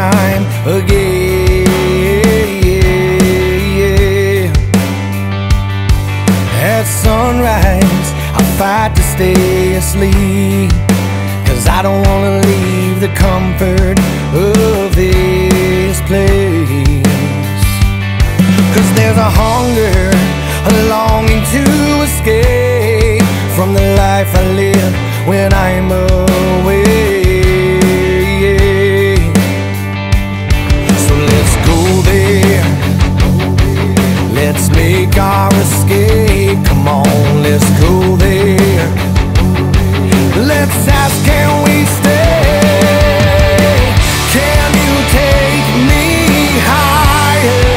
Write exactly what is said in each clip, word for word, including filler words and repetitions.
time again. At sunrise, I fight to stay asleep, 'cause I don't wanna leave the comfort of this place. 'Cause there's a hunger, a longing to escape from the life I live when I'm away. So let's go there, let's make our escape. Come on, let's go there. Let's ask, can we stay? Can you take me higher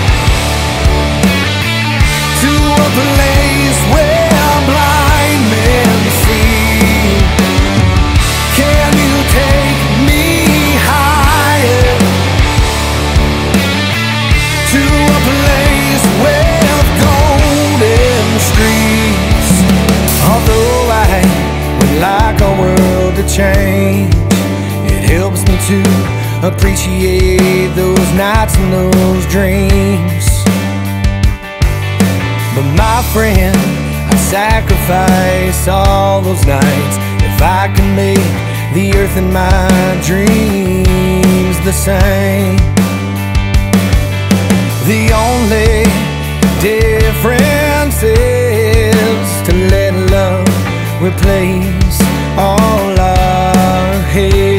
to a place where blind men see? Can you take me higher to a place with golden streets? Although I would like our world to change, it helps me to appreciate those nights and those dreams. But my friend, I'd sacrifice all those nights if I can make the earth and my dreams the same. The only difference is to let love replace all our hate.